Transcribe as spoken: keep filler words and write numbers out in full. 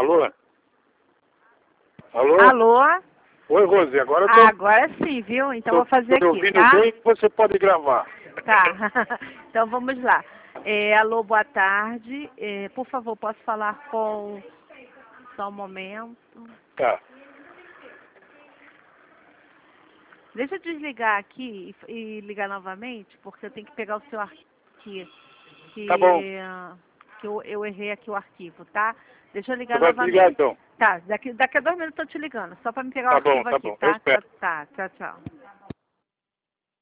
Alô? Alô? Alô? Oi, Rose, agora eu tô... Ah, agora sim, viu? Então tô, vou fazer tô aqui, ouvindo tá? bem, você pode gravar. Tá. Então vamos lá. É, alô, boa tarde. É, por favor, posso falar com... Só um momento. Tá. Deixa eu desligar aqui e, e ligar novamente, porque eu tenho que pegar o seu arquivo aqui. Que, Tá bom. que eu, eu errei aqui o arquivo, tá? Deixa eu Você ligar vai desligar novamente. então. Tá, daqui, daqui a dois minutos eu tô te ligando, só para me pegar o Tá bom, arquivo tá aqui, bom. Eu tá? espero. Tá, tá, tchau, tchau.